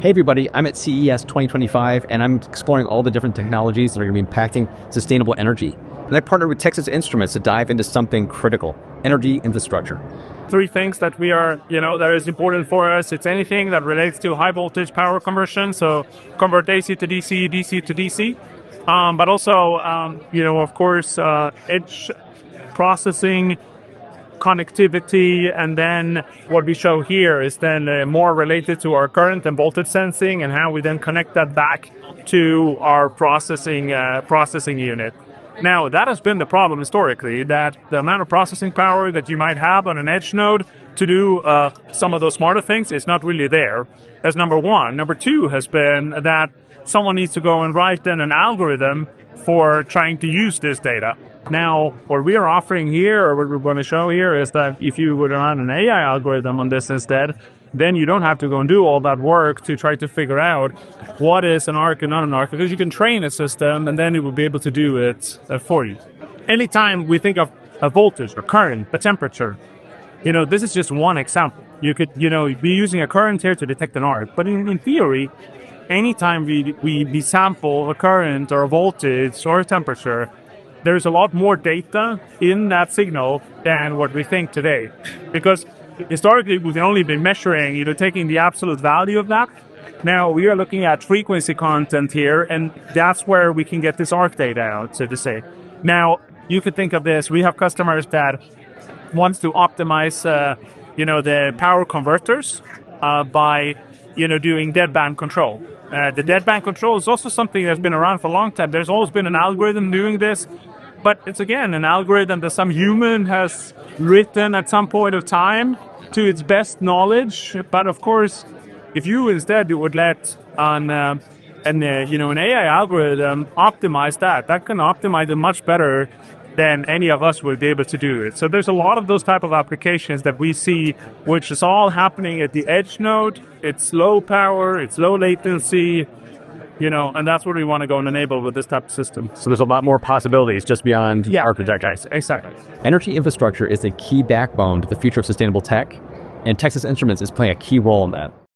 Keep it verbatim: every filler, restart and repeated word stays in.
Hey everybody, I'm at C E S twenty twenty-five and I'm exploring all the different technologies that are going to be impacting sustainable energy. And I partnered with Texas Instruments to dive into something critical, energy infrastructure. Three things that we are, you know, that is important for us. It's anything that relates to high voltage power conversion, so convert A C to D C, D C to D C, um, but also, um, you know, of course, uh, edge processing, connectivity, and then what we show here is then uh, more related to our current and voltage sensing and how we then connect that back to our processing uh, processing unit. Now, that has been the problem historically, that the amount of processing power that you might have on an edge node to do uh, some of those smarter things is not really there. That's number one. Number two has been that someone needs to go and write then an algorithm for trying to use this data. Now, what we are offering here, or what we're going to show here, is that if you would run an A I algorithm on this instead, then you don't have to go and do all that work to try to figure out what is an arc and not an arc, because you can train a system and then it will be able to do it uh, for you. Anytime we think of a voltage or current, a temperature, you know, this is just one example. You could, you know, be using a current here to detect an arc, but in, in theory, anytime we, we, we sample a current or a voltage or a temperature, there's a lot more data in that signal than what we think today. Because historically, we've only been measuring, you know, taking the absolute value of that. Now we are looking at frequency content here, and that's where we can get this arc data out, so to say. Now, you could think of this, we have customers that wants to optimize, uh, you know, the power converters uh, by, you know, doing deadband control. Uh, the deadband control is also something that's been around for a long time. There's always been an algorithm doing this, but it's, again, an algorithm that some human has written at some point of time to its best knowledge. But of course, if you instead would let an, uh, an, uh, you know, an A I algorithm optimize that, that can optimize it much better than any of us would be able to do it. So there's a lot of those type of applications that we see, which is all happening at the edge node. It's low power, it's low latency, you know, and that's what we want to go and enable with this type of system. So there's a lot more possibilities just beyond yeah, architecture. Exactly. Energy infrastructure is a key backbone to the future of sustainable tech, and Texas Instruments is playing a key role in that.